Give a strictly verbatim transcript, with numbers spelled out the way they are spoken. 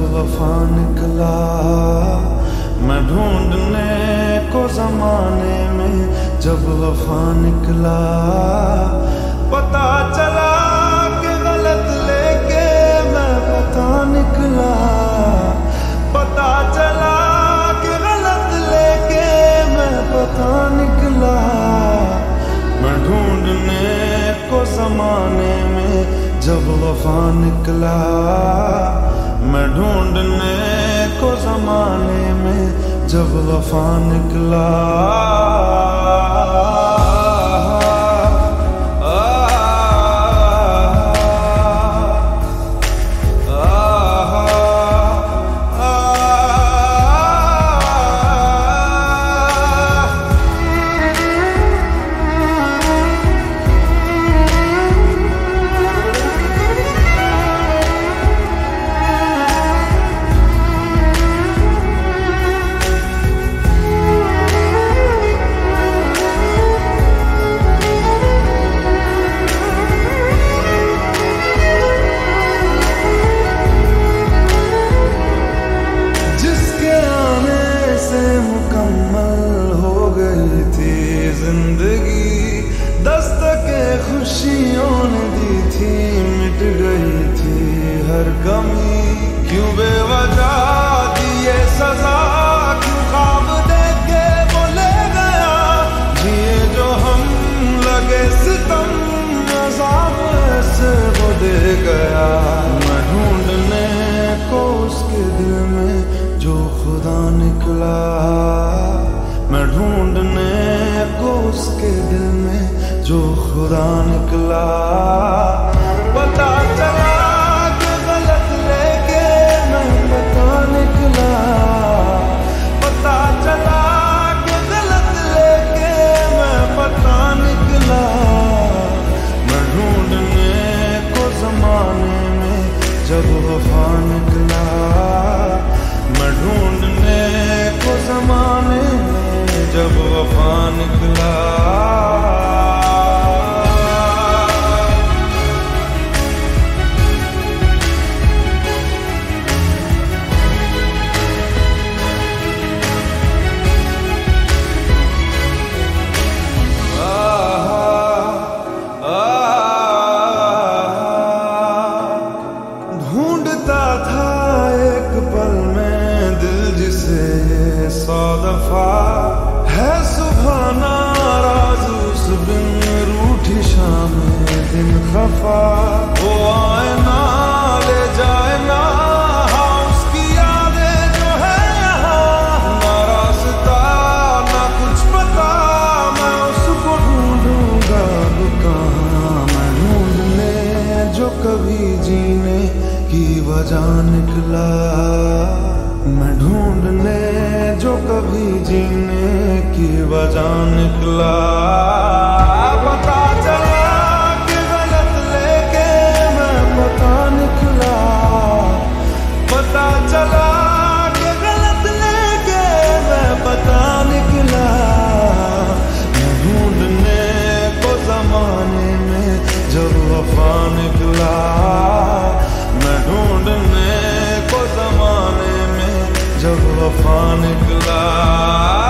वफा निकला, मैं ढूंढने को जमाने में जब वफा निकला। पता चला कि गलत लेके मैं पता निकला, पता चला कि गलत लेके मैं पता निकला। मैं ढूंढने को जमाने में जब वफा निकला, मैं ढूंढने को जमाने में जब वफा निकला। जिंदगी दस्तके खुशियों ने दी थी, मिट गई थी हर कमी। क्यों बेवजह दिए सजा, क्यों ख्वाब देके वो ले गया। जिए जो हम लगे सितम, अज़ाब ऐसे वो दे गया। मैं ढूंढने को उसके दिल में जो खुदा निकला, मैं ढूंढने को उसके दिल में जो खुदा निकला। पता चला कि गलत लेके मैं पता निकला, पता चला कि गलत लेके मैं पता निकला। मैं ढूंढने को जमाने में जब वफा निकला, मैं ढूंढने को जमाने में जब वफा निकला। ढूंढता था एक पल में दिल जिसे सौ दफा, है सुबह नाराज उस बिन रूठी शाम दिन खफा। वो आए ना ले जाए ना, हाँ उसकी यादें जो है यहाँ। ना रास्ता ना कुछ पता, मैं उसको ढूंढूंगा कहाँ। मैं ढूंढने जो कभी जीने की वजह निकला, मैं ढूंढने जो कभी जीने की वजह निकला। पता चला कि गलत लेके मैं पता निकला, पता चला कि गलत लेके मैं पता निकला। मैं ढूंढने को जमाने में जब वफा निकला, मैं ढूंढने को जमाने में जब वफा निकला।